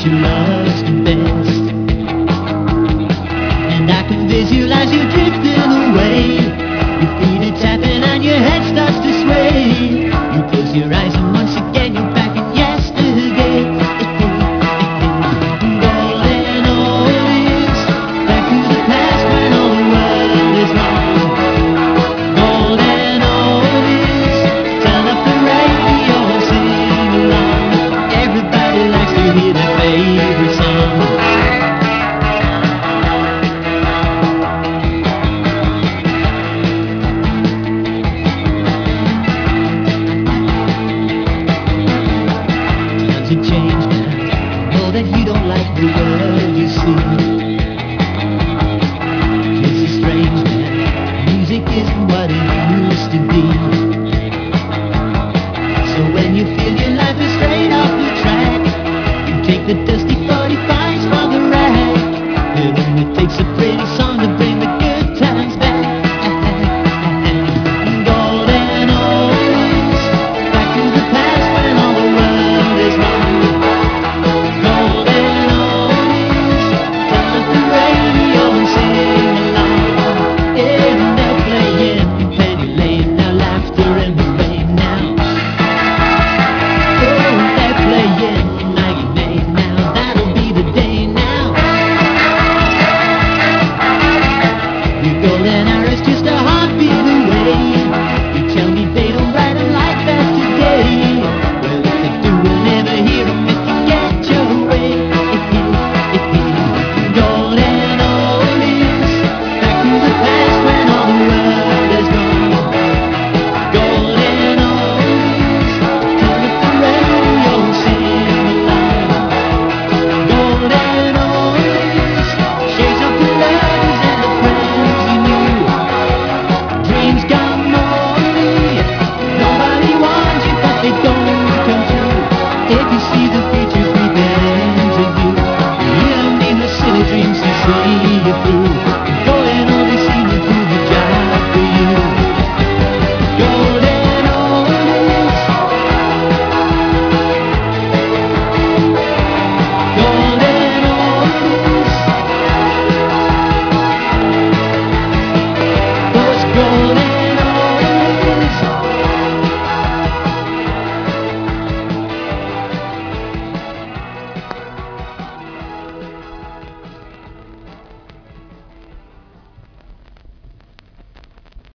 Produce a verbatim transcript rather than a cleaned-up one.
she loves the best. And I can visualize you drifting away. Your feet are tapping and your head starts to sway. You close your eyes and once again you're back in yesterday. Golden oldies, back to the past when all the world is wrong. Golden oldies, turn up the radio and sing along. Everybody likes to hear their favorite song. Change now, know that you don't like the world you see. Kids are strange now, music isn't what it used to be. So when you feel your life is straight off the track, you take the dusty forty-fives from the rack. It only takes a pretty song to bring the good times back. Golden oldies, back to the past when all the world is wrong. Golden hour is just a heartbeat away. You tell me they don't write them like that today. Well, if they do, we'll never hear them if you get your way. Golden oldies, back to the past when all the world is gone. Golden oldies, turn up the radio and sing along. Golden oldies, shades of the lovers and the friends you knew. Dreams gone moldy, nobody wants you but they don't come true. If you see the